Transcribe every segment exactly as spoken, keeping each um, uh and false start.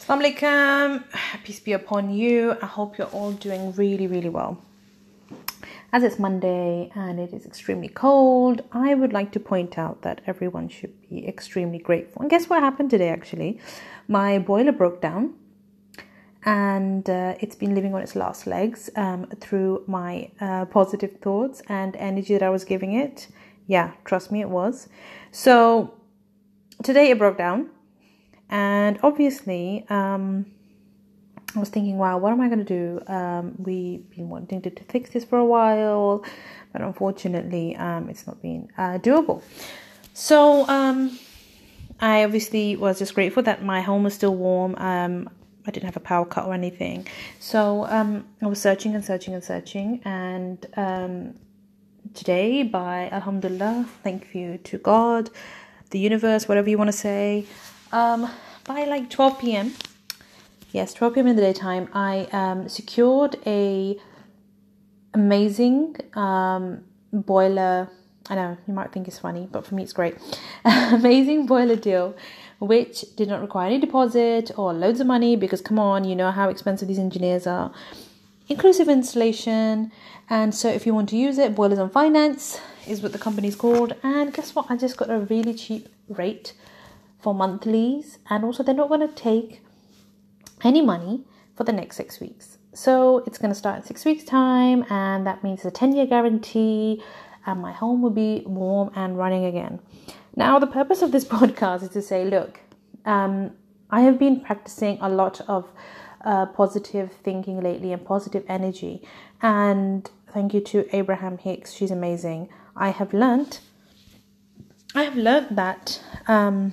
Assalamu alaikum, peace be upon you. I hope you're all doing really, really well. As it's Monday and it is extremely cold, I would like to point out that everyone should be extremely grateful. And guess what happened today actually? My boiler broke down and uh, it's been living on its last legs um, through my uh, positive thoughts and energy that I was giving it. Yeah, trust me, it was. So today it broke down. And obviously, um, I was thinking, wow, what am I going to do? Um, we've been wanting to, to fix this for a while, but unfortunately, um, it's not been uh, doable. So um, I obviously was just grateful that my home was still warm. Um, I didn't have a power cut or anything. So um, I was searching and searching and searching. And um, today, by Alhamdulillah, thank you to God, the universe, whatever you want to say, Um, by like twelve p.m. Yes, twelve p.m. in the daytime, I um, secured a amazing um, boiler. I know you might think it's funny, but for me it's great. Amazing boiler deal, which did not require any deposit or loads of money because come on, you know how expensive these engineers are. Inclusive installation, and so if you want to use it, Boilers on Finance is what the company's called. And guess what? I just got a really cheap rate for monthlies, and also they're not going to take any money for the next six weeks. So it's going to start in six weeks time, and that means a ten year guarantee, and my home will be warm and running again. Now the purpose of this podcast is to say, look, um, I have been practicing a lot of uh, positive thinking lately and positive energy, and thank you to Abraham Hicks, she's amazing. I have learnt I have learnt that um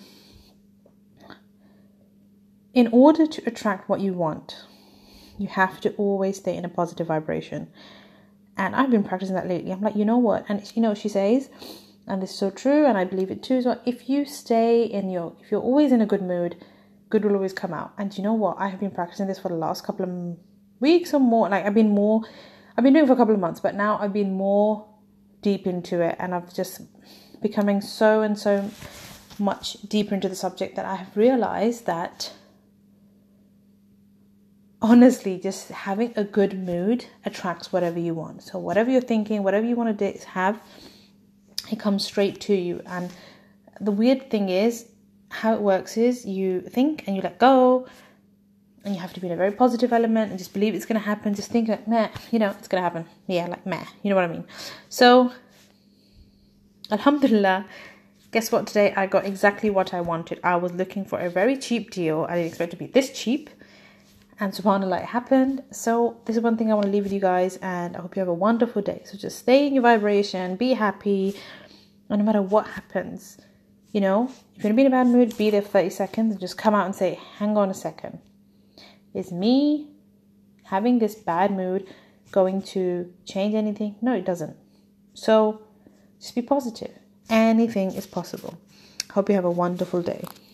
in order to attract what you want, you have to always stay in a positive vibration. And I've been practicing that lately. I'm like, you know what? And you know what she says, and this is so true, and I believe it too. So if you stay in your, if you're always in a good mood, good will always come out. And you know what? I have been practicing this for the last couple of weeks or more. Like I've been more, I've been doing it for a couple of months, but now I've been more deep into it, and I've just becoming so and so much deeper into the subject that I have realized that honestly, just having a good mood attracts whatever you want. So whatever you're thinking, whatever you want to have, it comes straight to you. And the weird thing is, how it works is you think and you let go, and you have to be in a very positive element and just believe it's going to happen. Just think like, meh, you know, it's going to happen. Yeah, like meh, you know what I mean? So, Alhamdulillah, guess what? Today I got exactly what I wanted. I was looking for a very cheap deal. I didn't expect it to be this cheap. And subhanAllah, it happened. So this is one thing I want to leave with you guys, and I hope you have a wonderful day. So just stay in your vibration, be happy, and no matter what happens, you know, if you're going to be in a bad mood, be there for thirty seconds and just come out and say, hang on a second. Is me having this bad mood going to change anything? No, it doesn't. So just be positive. Anything is possible. Hope you have a wonderful day.